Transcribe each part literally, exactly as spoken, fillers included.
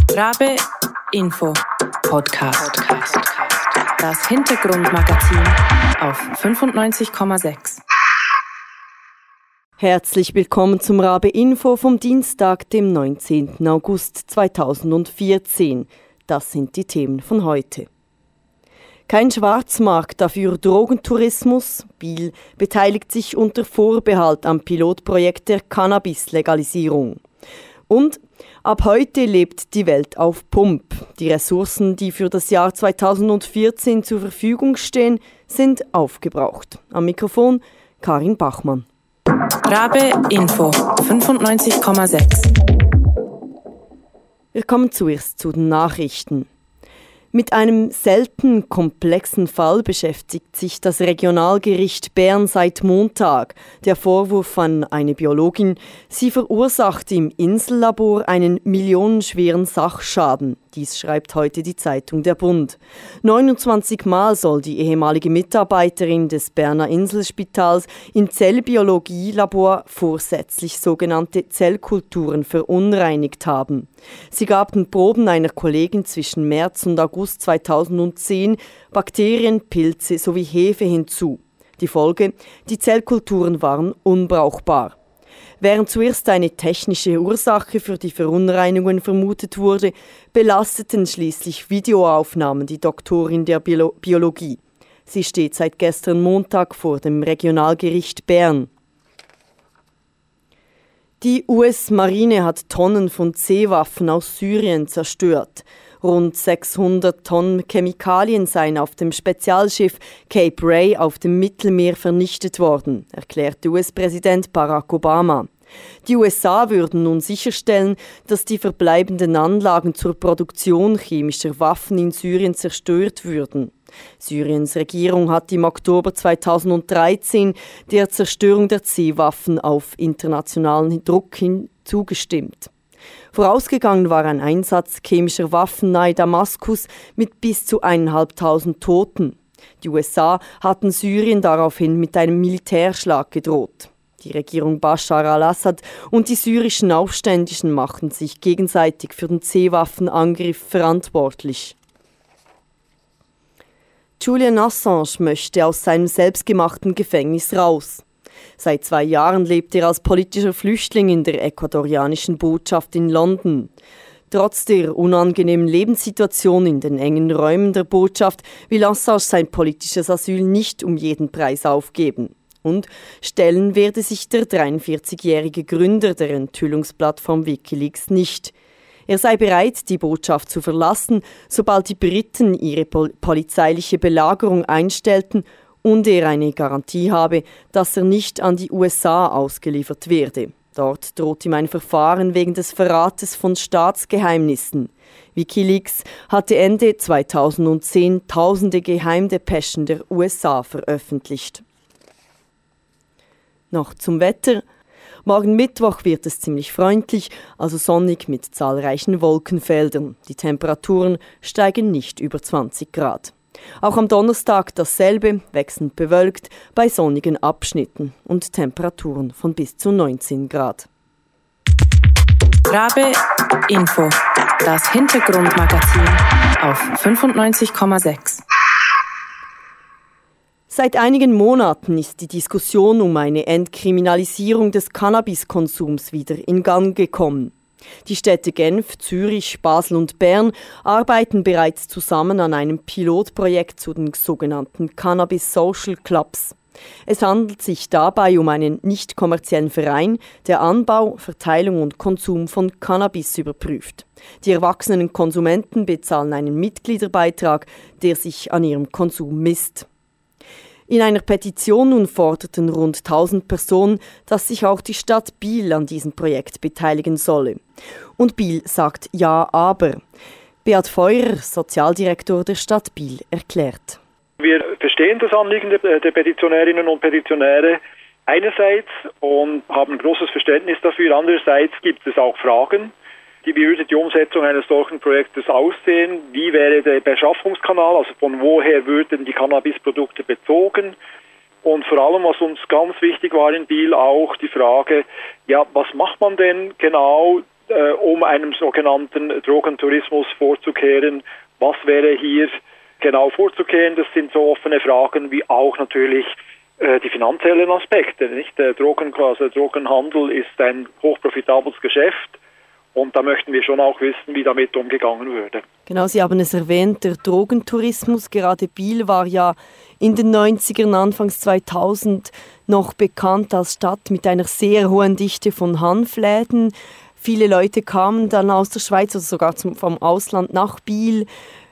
Rabe Info Podcast. Das Hintergrundmagazin auf fünfundneunzig Komma sechs. Herzlich willkommen zum Rabe Info vom Dienstag, dem neunzehnten August zweitausendvierzehn. Das sind die Themen von heute. Kein Schwarzmarkt, dafür Drogentourismus. Biel beteiligt sich unter Vorbehalt am Pilotprojekt der Cannabis-Legalisierung. Und ab heute lebt die Welt auf Pump. Die Ressourcen, die für das Jahr zweitausendvierzehn zur Verfügung stehen, sind aufgebraucht. Am Mikrofon Karin Bachmann. Rabe Info fünfundneunzig Komma sechs. Wir kommen zuerst zu den Nachrichten. Mit einem selten komplexen Fall beschäftigt sich das Regionalgericht Bern seit Montag. Der Vorwurf an eine Biologin, sie verursacht im Insellabor einen millionenschweren Sachschaden. Dies schreibt heute die Zeitung Der Bund. neunundzwanzig Mal soll die ehemalige Mitarbeiterin des Berner Inselspitals im Zellbiologielabor vorsätzlich sogenannte Zellkulturen verunreinigt haben. Sie gab den Proben einer Kollegin zwischen März und August zweitausendzehn Bakterien, Pilze sowie Hefe hinzu. Die Folge: die Zellkulturen waren unbrauchbar. Während zuerst eine technische Ursache für die Verunreinigungen vermutet wurde, belasteten schließlich Videoaufnahmen die Doktorin der Biolo- Biologie. Sie steht seit gestern Montag vor dem Regionalgericht Bern. Die U S-Marine hat Tonnen von C-Waffen aus Syrien zerstört. Rund sechshundert Tonnen Chemikalien seien auf dem Spezialschiff Cape Ray auf dem Mittelmeer vernichtet worden, erklärte U S-Präsident Barack Obama. Die U S A würden nun sicherstellen, dass die verbleibenden Anlagen zur Produktion chemischer Waffen in Syrien zerstört würden. Syriens Regierung hat im Oktober zweitausenddreizehn der Zerstörung der C-Waffen auf internationalen Druck hin zugestimmt. Vorausgegangen war ein Einsatz chemischer Waffen nahe Damaskus mit bis zu eineinhalbtausend Toten. Die U S A hatten Syrien daraufhin mit einem Militärschlag gedroht. Die Regierung Bashar al-Assad und die syrischen Aufständischen machten sich gegenseitig für den C-Waffenangriff verantwortlich. Julian Assange möchte aus seinem selbstgemachten Gefängnis raus. Seit zwei Jahren lebt er als politischer Flüchtling in der ecuadorianischen Botschaft in London. Trotz der unangenehmen Lebenssituation in den engen Räumen der Botschaft will Assange sein politisches Asyl nicht um jeden Preis aufgeben. Und stellen werde sich der dreiundvierzigjährige Gründer der Enthüllungsplattform Wikileaks nicht. Er sei bereit, die Botschaft zu verlassen, sobald die Briten ihre pol- polizeiliche Belagerung einstellten und er eine Garantie habe, dass er nicht an die U S A ausgeliefert werde. Dort droht ihm ein Verfahren wegen des Verrates von Staatsgeheimnissen. Wikileaks hatte Ende zweitausendzehn tausende Geheimdepeschen der U S A veröffentlicht. Noch zum Wetter. Morgen Mittwoch wird es ziemlich freundlich, also sonnig mit zahlreichen Wolkenfeldern. Die Temperaturen steigen nicht über zwanzig Grad. Auch am Donnerstag dasselbe, wechselnd bewölkt, bei sonnigen Abschnitten und Temperaturen von bis zu neunzehn Grad. Rabe Info, das Hintergrundmagazin auf fünfundneunzig Komma sechs. Seit einigen Monaten ist die Diskussion um eine Entkriminalisierung des Cannabiskonsums wieder in Gang gekommen. Die Städte Genf, Zürich, Basel und Bern arbeiten bereits zusammen an einem Pilotprojekt zu den sogenannten Cannabis Social Clubs. Es handelt sich dabei um einen nicht kommerziellen Verein, der Anbau, Verteilung und Konsum von Cannabis überprüft. Die erwachsenen Konsumenten bezahlen einen Mitgliederbeitrag, der sich an ihrem Konsum misst. In einer Petition nun forderten rund tausend Personen, dass sich auch die Stadt Biel an diesem Projekt beteiligen solle. Und Biel sagt ja, aber. Beat Feurer, Sozialdirektor der Stadt Biel, erklärt. Wir verstehen das Anliegen der, der Petitionärinnen und Petitionäre einerseits und haben großes Verständnis dafür. Andererseits gibt es auch Fragen. Wie würde die Umsetzung eines solchen Projektes aussehen? Wie wäre der Beschaffungskanal? Also von woher würden die Cannabisprodukte bezogen? Und vor allem, was uns ganz wichtig war in Biel, auch die Frage, ja, was macht man denn genau äh, um einem sogenannten Drogentourismus vorzukehren. Was wäre hier genau vorzukehren? Das sind so offene Fragen wie auch natürlich äh, die finanziellen Aspekte. Nicht? Der Drogen, also Drogenhandel ist ein hochprofitables Geschäft. Und da möchten wir schon auch wissen, wie damit umgegangen würde. Genau, Sie haben es erwähnt, der Drogentourismus. Gerade Biel war ja in den neunzigern, Anfangs zweitausend noch bekannt als Stadt mit einer sehr hohen Dichte von Hanfläden. Viele Leute kamen dann aus der Schweiz, also sogar zum, vom Ausland nach Biel,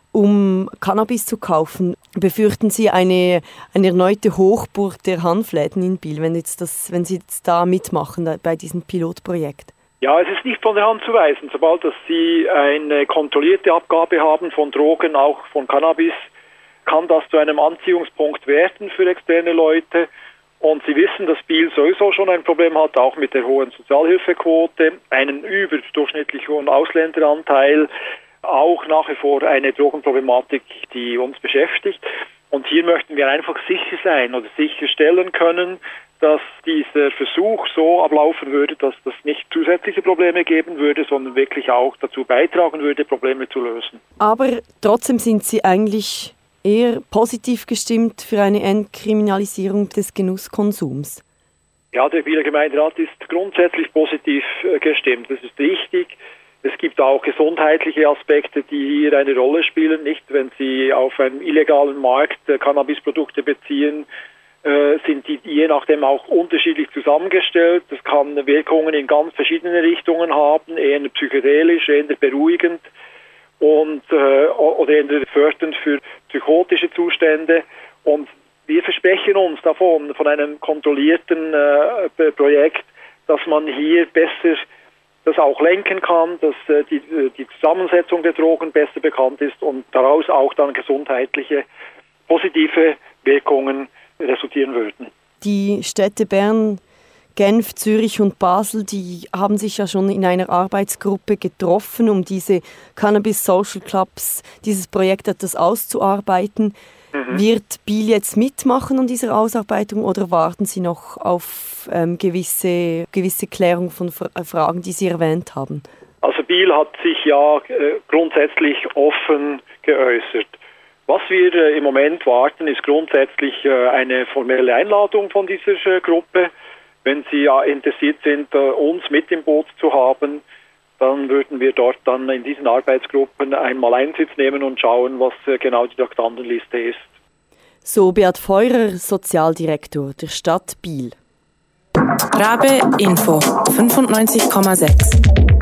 um Cannabis zu kaufen. Befürchten Sie eine, eine erneute Hochburg der Hanfläden in Biel, wenn, jetzt das, wenn Sie jetzt da mitmachen bei diesem Pilotprojekt? Ja, es ist nicht von der Hand zu weisen. Sobald dass Sie eine kontrollierte Abgabe haben von Drogen, auch von Cannabis, kann das zu einem Anziehungspunkt werden für externe Leute. Und Sie wissen, dass Biel sowieso schon ein Problem hat, auch mit der hohen Sozialhilfequote, einen überdurchschnittlich hohen Ausländeranteil, auch nach wie vor eine Drogenproblematik, die uns beschäftigt. Und hier möchten wir einfach sicher sein oder sicherstellen können, dass dieser Versuch so ablaufen würde, dass das nicht zusätzliche Probleme geben würde, sondern wirklich auch dazu beitragen würde, Probleme zu lösen. Aber trotzdem sind Sie eigentlich eher positiv gestimmt für eine Entkriminalisierung des Genusskonsums? Ja, der Bieler Gemeinderat ist grundsätzlich positiv gestimmt. Das ist richtig. Es gibt auch gesundheitliche Aspekte, die hier eine Rolle spielen. Nicht, wenn Sie auf einem illegalen Markt Cannabisprodukte beziehen, sind die je nachdem auch unterschiedlich zusammengestellt. Das kann Wirkungen in ganz verschiedene Richtungen haben, eher psychedelisch, eher beruhigend und äh, oder eher fördernd für psychotische Zustände. Und wir versprechen uns davon, von einem kontrollierten äh, Projekt, dass man hier besser das auch lenken kann, dass äh, die, die Zusammensetzung der Drogen besser bekannt ist und daraus auch dann gesundheitliche positive Wirkungen resultieren würden. Die Städte Bern, Genf, Zürich und Basel, die haben sich ja schon in einer Arbeitsgruppe getroffen, um diese Cannabis Social Clubs, dieses Projekt etwas auszuarbeiten. Mhm. Wird Biel jetzt mitmachen an dieser Ausarbeitung oder warten Sie noch auf ähm, gewisse, gewisse Klärung von Fra- Fragen, die Sie erwähnt haben? Also Biel hat sich ja äh, grundsätzlich offen geäußert. Was wir äh, im Moment warten, ist grundsätzlich äh, eine formelle Einladung von dieser äh, Gruppe. Wenn Sie ja interessiert sind, äh, uns mit im Boot zu haben, dann würden wir dort dann in diesen Arbeitsgruppen einmal Einsitz nehmen und schauen, was äh, genau die Traktandenliste ist. So Beat Feurer, Sozialdirektor der Stadt Biel. Rabe Info fünfundneunzig Komma sechs.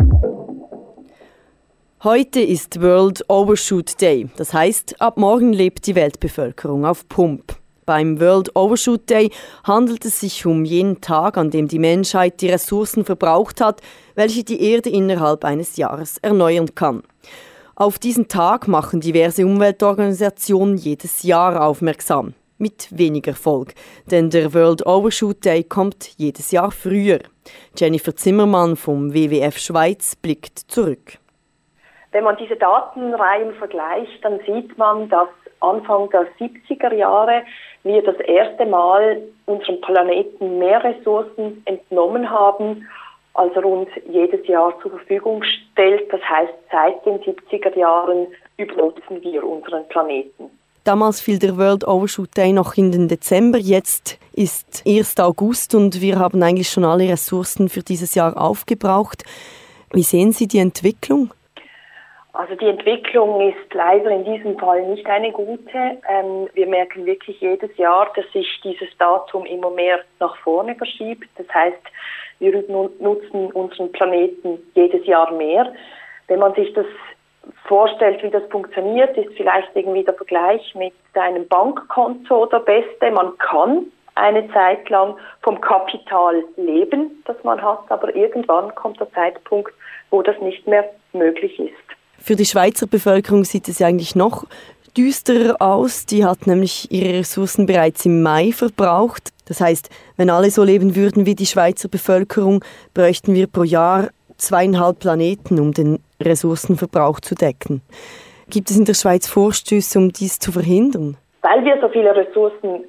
Heute ist World Overshoot Day. Das heißt, ab morgen lebt die Weltbevölkerung auf Pump. Beim World Overshoot Day handelt es sich um jenen Tag, an dem die Menschheit die Ressourcen verbraucht hat, welche die Erde innerhalb eines Jahres erneuern kann. Auf diesen Tag machen diverse Umweltorganisationen jedes Jahr aufmerksam. Mit wenig Erfolg, denn der World Overshoot Day kommt jedes Jahr früher. Jennifer Zimmermann vom W W F Schweiz blickt zurück. Wenn man diese Datenreihen vergleicht, dann sieht man, dass Anfang der siebziger Jahre wir das erste Mal unserem Planeten mehr Ressourcen entnommen haben, als er uns jedes Jahr zur Verfügung stellt. Das heißt, seit den siebziger Jahren übernutzen wir unseren Planeten. Damals fiel der World Overshoot Day noch in den Dezember, jetzt ist erster August und wir haben eigentlich schon alle Ressourcen für dieses Jahr aufgebraucht. Wie sehen Sie die Entwicklung? Also die Entwicklung ist leider in diesem Fall nicht eine gute. Ähm, wir merken wirklich jedes Jahr, dass sich dieses Datum immer mehr nach vorne verschiebt. Das heißt, wir nutzen unseren Planeten jedes Jahr mehr. Wenn man sich das vorstellt, wie das funktioniert, ist vielleicht irgendwie der Vergleich mit einem Bankkonto der beste. Man kann eine Zeit lang vom Kapital leben, das man hat, aber irgendwann kommt der Zeitpunkt, wo das nicht mehr möglich ist. Für die Schweizer Bevölkerung sieht es ja eigentlich noch düsterer aus. Die hat nämlich ihre Ressourcen bereits im Mai verbraucht. Das heißt, wenn alle so leben würden wie die Schweizer Bevölkerung, bräuchten wir pro Jahr zweieinhalb Planeten, um den Ressourcenverbrauch zu decken. Gibt es in der Schweiz Vorstöße, um dies zu verhindern? Weil wir so viele Ressourcen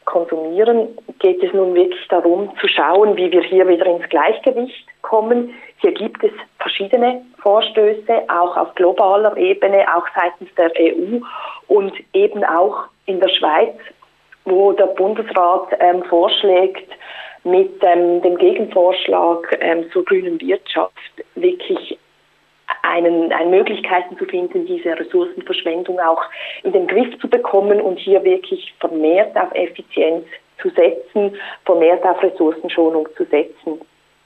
konsumieren, geht es nun wirklich darum, zu schauen, wie wir hier wieder ins Gleichgewicht kommen. Hier gibt es verschiedene Vorstöße, auch auf globaler Ebene, auch seitens der E U und eben auch in der Schweiz, wo der Bundesrat ähm, vorschlägt, mit ähm, dem Gegenvorschlag ähm, zur grünen Wirtschaft wirklich einen, eine Möglichkeiten zu finden, diese Ressourcenverschwendung auch in den Griff zu bekommen und hier wirklich vermehrt auf Effizienz zu setzen, vermehrt auf Ressourcenschonung zu setzen.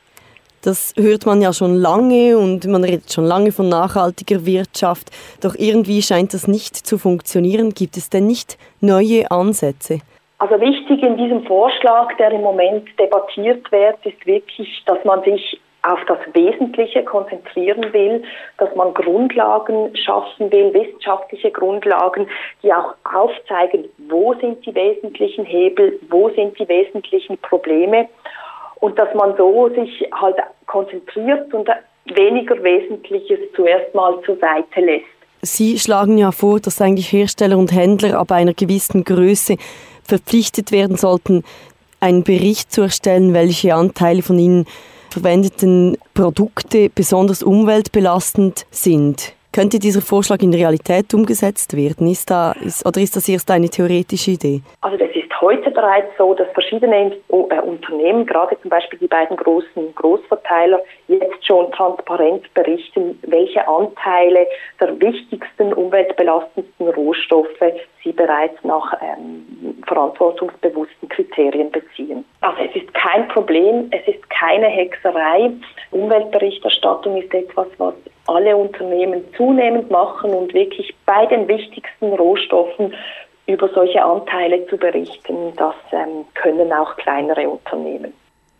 Das hört man ja schon lange und man redet schon lange von nachhaltiger Wirtschaft. Doch irgendwie scheint das nicht zu funktionieren. Gibt es denn nicht neue Ansätze? Also wichtig in diesem Vorschlag, der im Moment debattiert wird, ist wirklich, dass man sich auf das Wesentliche konzentrieren will, dass man Grundlagen schaffen will, wissenschaftliche Grundlagen, die auch aufzeigen, wo sind die wesentlichen Hebel, wo sind die wesentlichen Probleme. Und dass man so sich halt konzentriert und weniger Wesentliches zuerst mal zur Seite lässt. Sie schlagen ja vor, dass eigentlich Hersteller und Händler ab einer gewissen Größe verpflichtet werden sollten, einen Bericht zu erstellen, welche Anteile von ihnen verwendeten Produkte besonders umweltbelastend sind. Könnte dieser Vorschlag in Realität umgesetzt werden? Ist da, ist, oder ist das erst eine theoretische Idee? Also das ist heute bereits so, dass verschiedene äh, Unternehmen, gerade zum Beispiel die beiden großen Großverteiler, jetzt schon transparent berichten, welche Anteile der wichtigsten, umweltbelastendsten Rohstoffe sie bereits nach ähm, verantwortungsbewussten Kriterien beziehen. Also es ist kein Problem, es ist keine Hexerei. Umweltberichterstattung ist etwas, was alle Unternehmen zunehmend machen und wirklich bei den wichtigsten Rohstoffen über solche Anteile zu berichten, das ähm, können auch kleinere Unternehmen.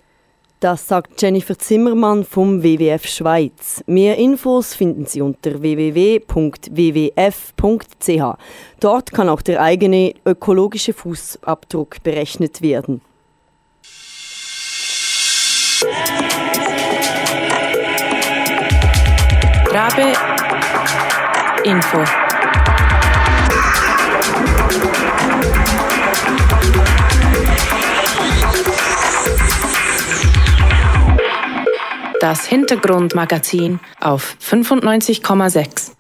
Das sagt Jennifer Zimmermann vom W W F Schweiz. Mehr Infos finden Sie unter w w w punkt w w f punkt c h. Dort kann auch der eigene ökologische Fußabdruck berechnet werden. Rabe Info. Das Hintergrundmagazin auf fünfundneunzig Komma sechs.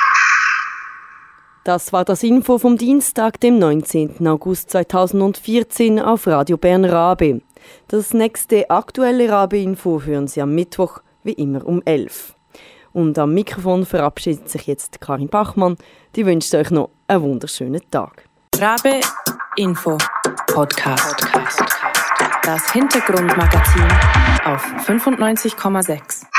Das war das Info vom Dienstag, dem neunzehnten August zweitausendvierzehn auf Radio Bern Rabe. Das nächste aktuelle Rabe-Info hören Sie am Mittwoch, wie immer um elf. Und am Mikrofon verabschiedet sich jetzt Karin Bachmann. Die wünscht euch noch einen wunderschönen Tag. Rabe Info Podcast. Das Hintergrundmagazin auf fünfundneunzig Komma sechs.